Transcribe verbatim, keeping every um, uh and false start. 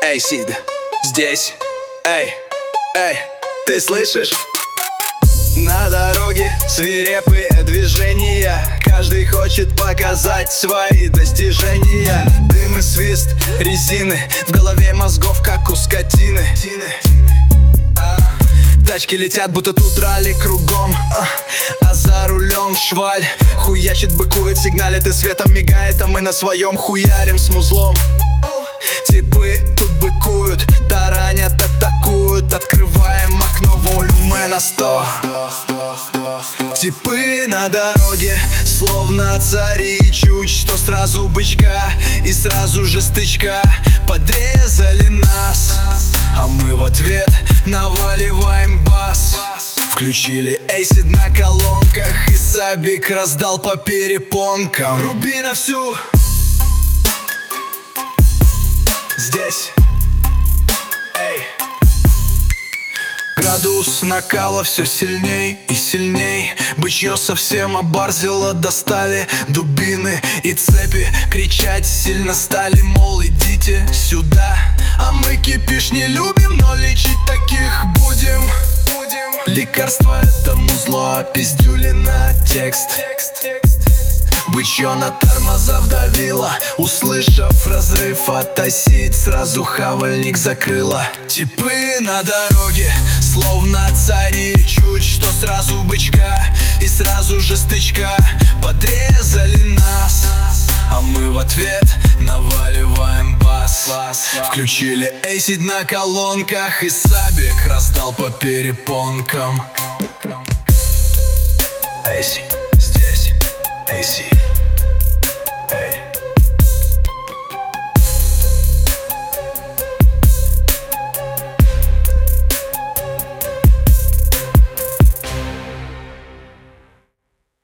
Эй, Сид, здесь. Эй, эй, ты слышишь? На дороге свирепые движения. Каждый хочет показать свои достижения. Дым и свист резины, в голове мозгов, как у скотины. Тачки летят, будто тут ралли кругом, а за рулем шваль хуячит, быкует, сигналит и светом мигает, а мы на своем хуярим с музлом. Типы тут быкуют, таранят, атакуют, открываем окно, волюме на сто. Типы на дороге, словно цари, чуть что сразу бычка и сразу же стычка. Подрезали нас, а мы в ответ наваливаем бас. Включили эйсид на колонках, и Сабик раздал по перепонкам. Руби на всю. Здесь. Эй. Градус накала все сильней и сильней. Бычье совсем оборзело, достали дубины и цепи. Кричать сильно стали, мол, идите сюда. А мы кипиш не любим, но лечить таких будем. Лекарство это музло, пиздюлина текст. Бычье на тормоза вдавило, услышав разрыв, оттасить сразу хавальник закрыло. Типы на дороге, словно цари, чуть что сразу бычка и сразу же стычка. Подрезали нас, а мы в ответ наваливаем бас. Включили эйсид на колонках, и Сабик раздал по перепонкам. Эйси, здесь, эйси.